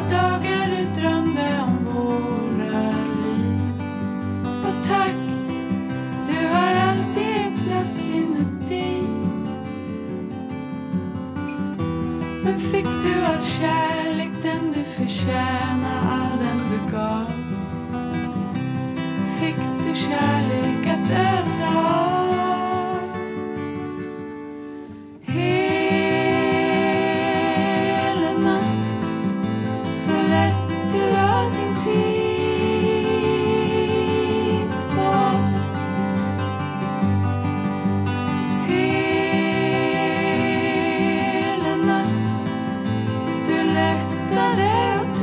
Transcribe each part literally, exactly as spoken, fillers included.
dagar du drömde om våra liv. Och tack, du har alltid en plats inuti. Men fick du all kärlek den du förtjänar, all den du gav? Fick du kärlek att ösa av? Hela natt, så lätt du la din tid på oss. Hela natt, du lättade och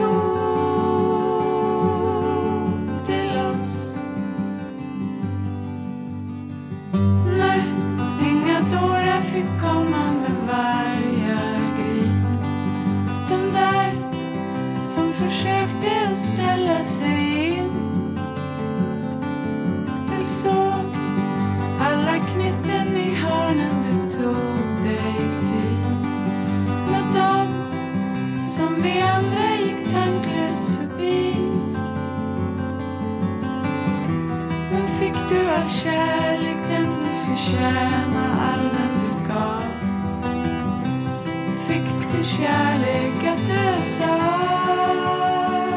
tog till oss. Nej, inga dårar fick komma med varje grin. De där som försökte att ställa sig in. Du såg alla knytten i hörnen, du tog dig tid. Med dem som vi andra gick tanklöst förbi. Men fick du all kärlek den du förtjänar, all den du gav? Fick du kärlek att ösa av?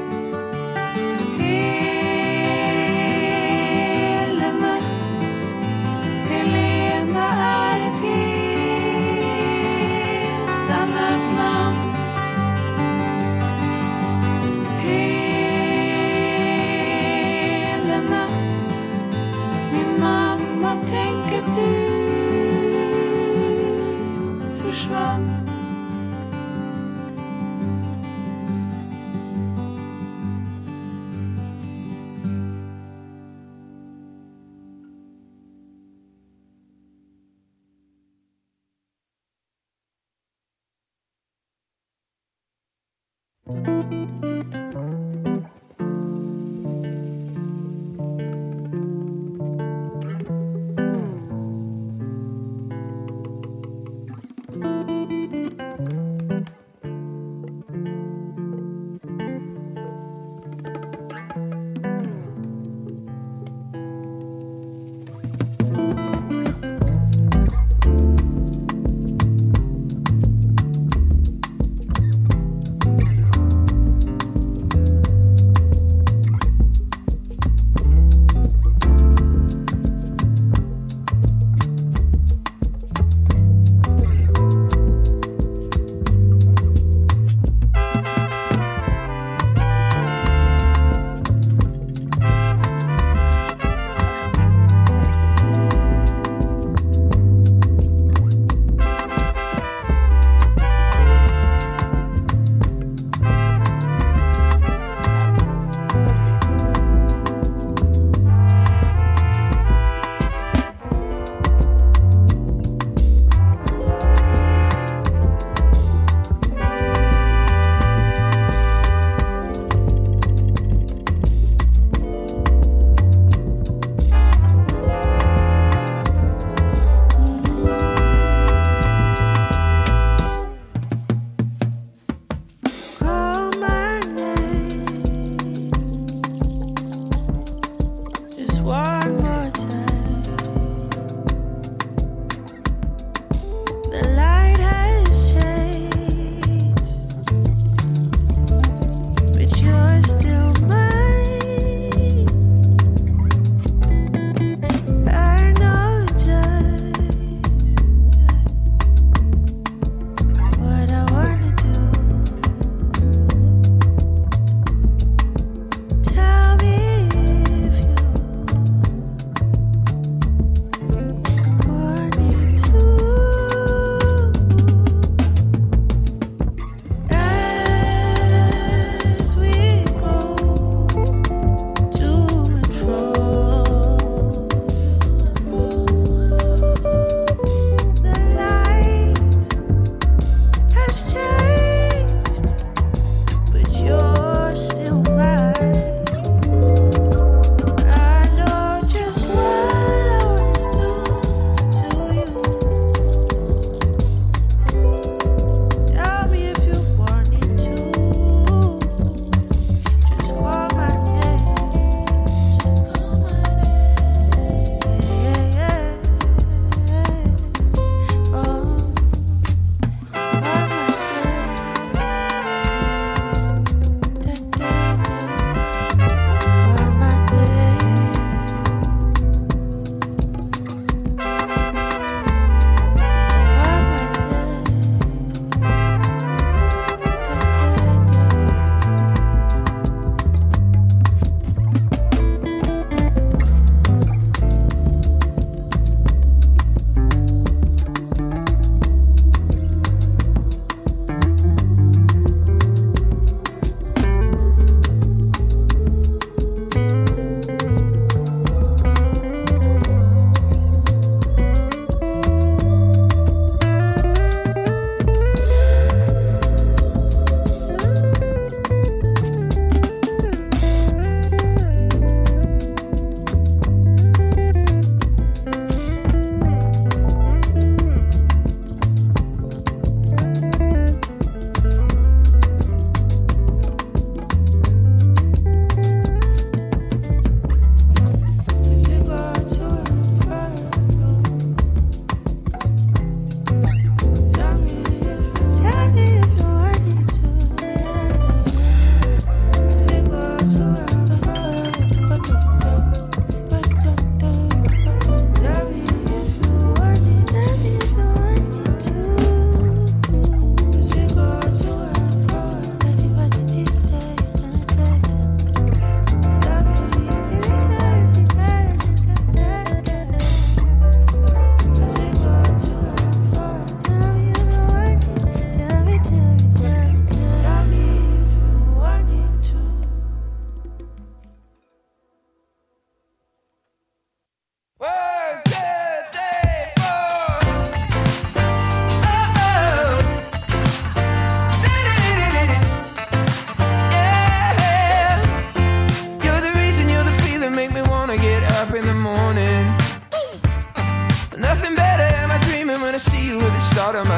Helena, Helena är ett helt annat namn. Helena, min mamma, tänk att du försvann.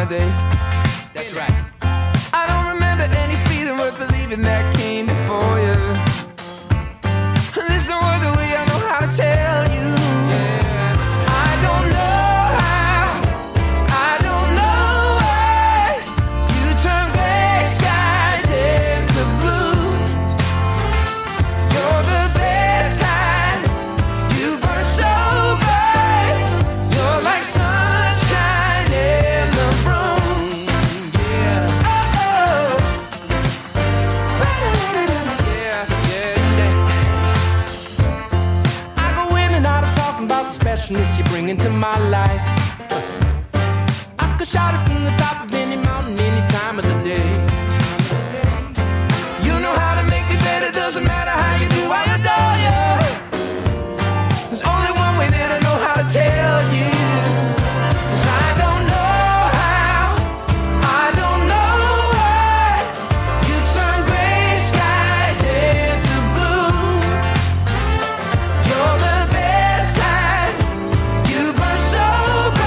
day. That's right. I don't remember any feeling worth believing that came before you. There's no other way I know how to tell you. Yeah. I don't know how, I don't know why you turn gray skies into blue. You're the best kind, you burn so bright. You're like sunshine in the room. Yeah. Oh, yeah, yeah, yeah. I go in and out of talking about the specialness you bring into my life. I could shout it from the top of any mountain any time of the day. You know how to make me better, doesn't matter how you do, I adore you. There's only one way that I know how to tell you. 'Cause I don't know how, I don't know why you turn gray skies into blue. You're the best kind, you burn so bright.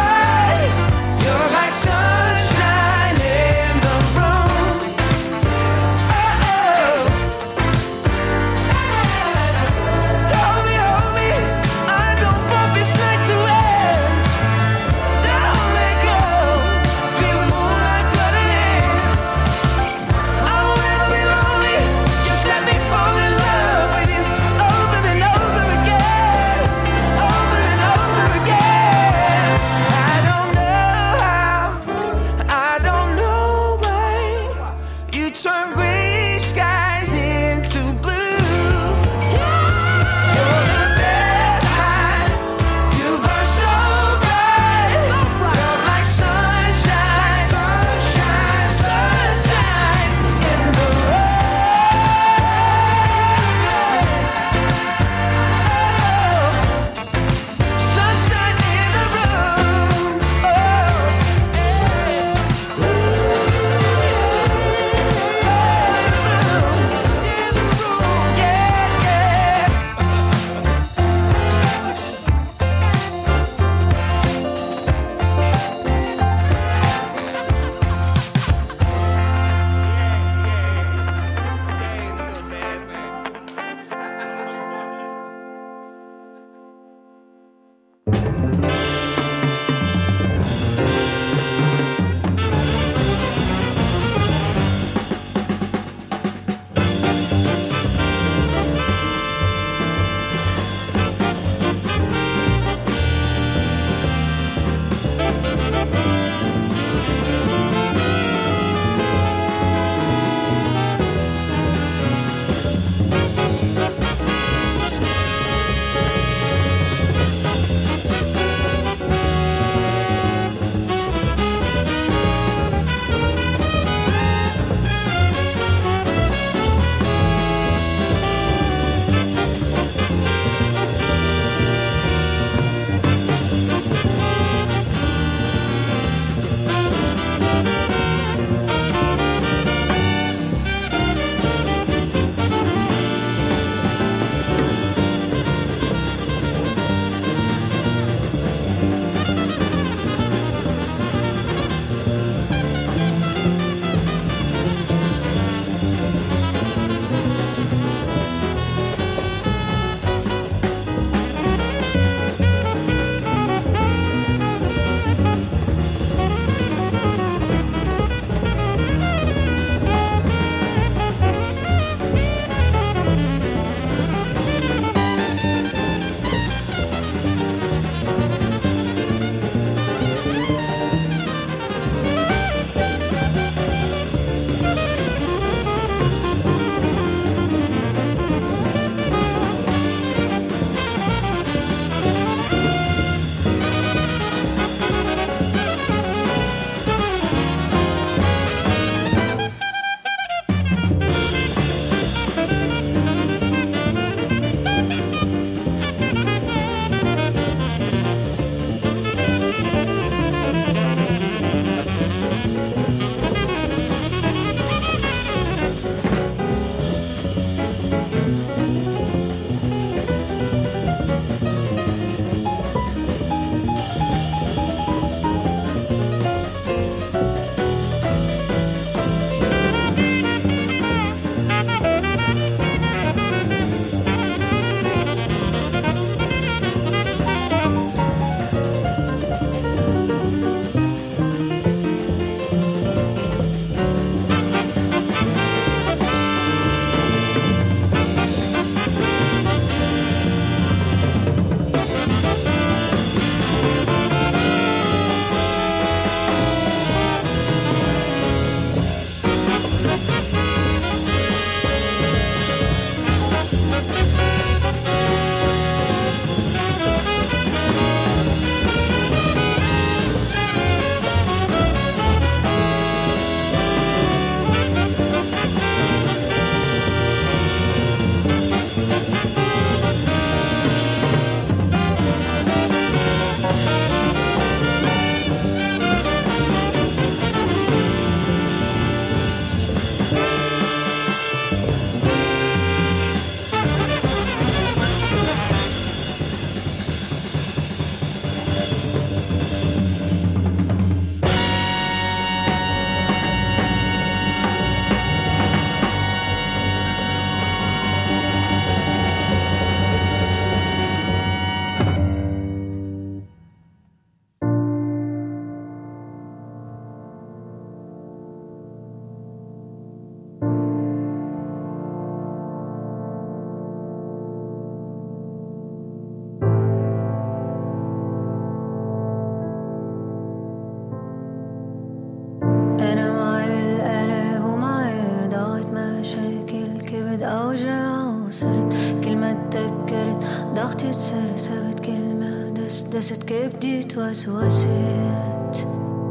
تذكرت ضغطة سرسبت كلمة دست دست كبدي توسوست.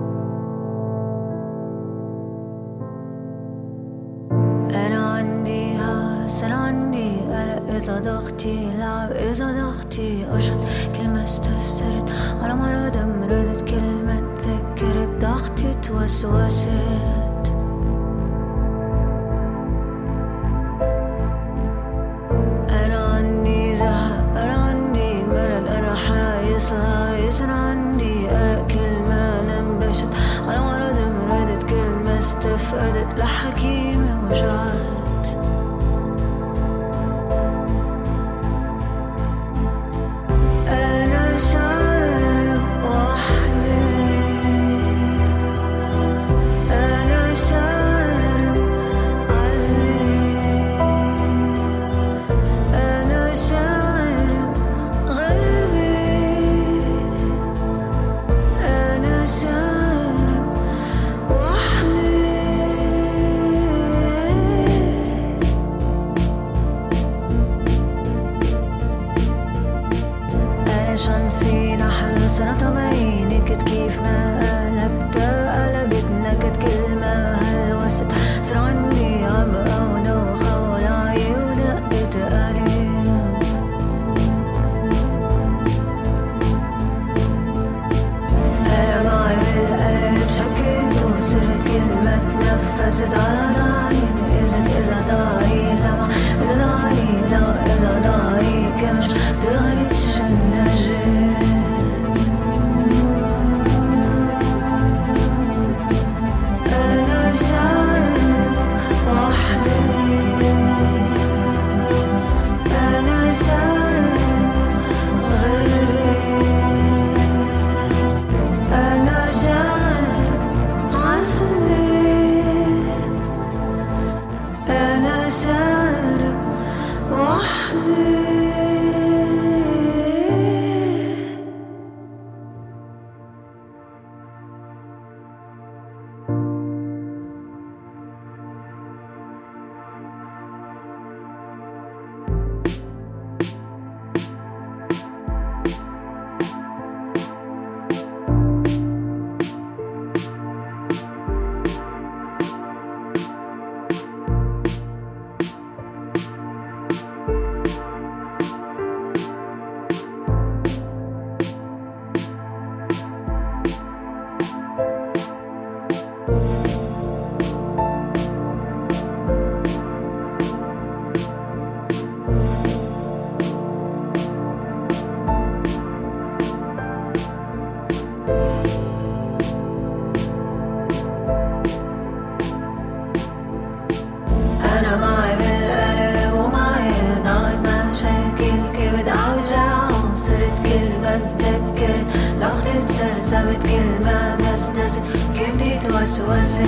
أنا عندي هاس أنا عندي قلق إذا ضغطي لعب إذا ضغطي أشط كلمة استفسرت على مرض مرضت كلمة تذكرت ضغطي توسوست. أنا عندي قلق كلمة نبشت على مرض مرضت كلمة استفقدت لحكيمة وجعت. أنا شارب وحدي أنا شارب عزلي أنا شارب غربي شارب وحدي. أنا شانسي نحس أنا طبعيني كد كيف ما قلبتها قلبت نكد كلمة هالوسط صار عندي عبقى ودوخة ولاعي ودقت قليب. أنا معي بالقلب شكيت وصرت كلمة تنفست على داري إجت إذا داري لما إذا داري لا إذا داري كمش دغيت شنجت. أنا شارب وحدي أنا شارب غربي أنا شارب عزلي أنا شارب وحدي. أنا معي بالقلب ومعي ضغط مشاكل كبد أوجع وصرت كلمة تذكرت ضغطة سرسبت كلمة دست دست كبدي توسوست.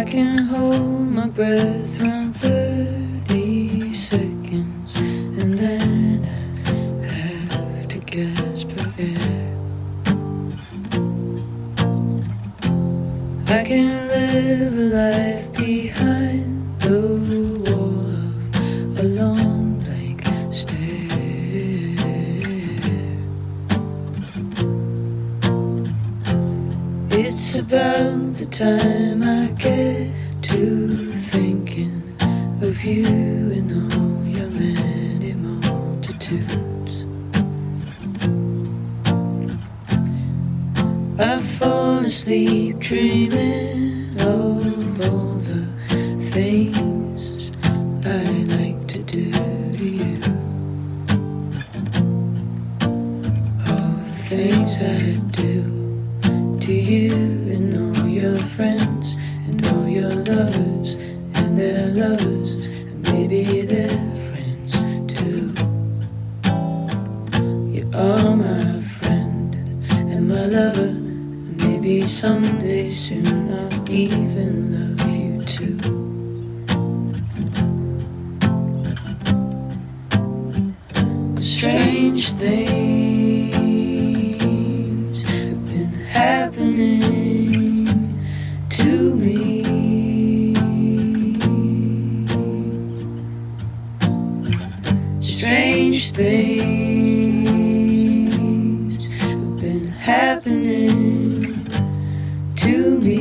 can hold my breath around thirty seconds, and then I have to gasp for air. I can live a life behind the wall of a long blank stare. It's about the time I get to thinking of you and all your many multitudes. I fall asleep dreaming of all the things I like to do to you. All the things I do to you and all your friends and all your lovers and their lovers and maybe their friends too. You are my friend and my lover, and maybe someday soon I'll even love you too. Strange things have been happening to me. Strange things have been happening to me.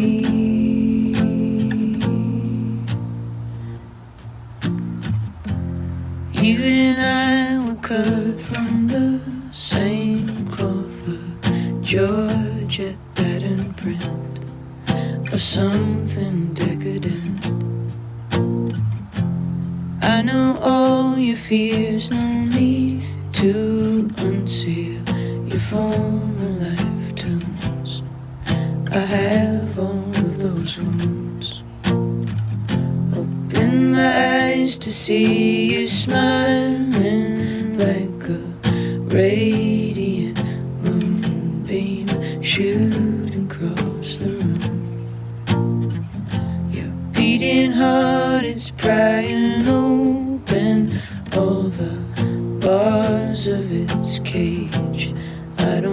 You and I were cut from the same cloth, a Georgette pattern print, or something decadent. I know all your fears, no need to unseal your former lifetimes. I have all of those wounds. Open my eyes to see you smiling like a radiant moonbeam shooting